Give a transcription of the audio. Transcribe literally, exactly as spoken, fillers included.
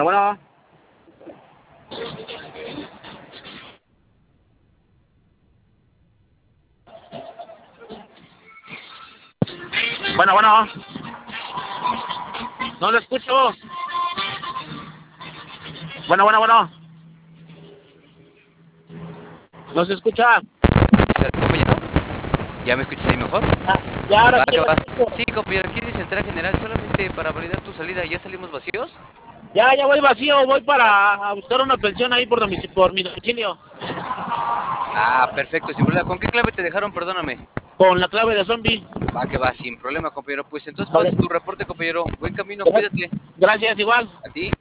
Bueno, bueno. Bueno, bueno. No lo escucho. Bueno, bueno, bueno. No se escucha. Compañero, ¿ya me escuchas ahí mejor? Ah, ya, ahora Va, sí que lo va. escucho. Sí, compañero, aquí dice entrar general solamente para validar tu salida. ¿Ya salimos vacíos? Ya, ya voy vacío. Voy para a buscar una pensión ahí por, domic por mi domicilio. Ah, perfecto, sin problema. ¿Con qué clave te dejaron? Perdóname. Con la clave de zombie. Va, que va, sin problema, compañero. Pues entonces Vale. pasa tu reporte, compañero. Buen camino, Gra- cuídate. Gracias, igual. A ti.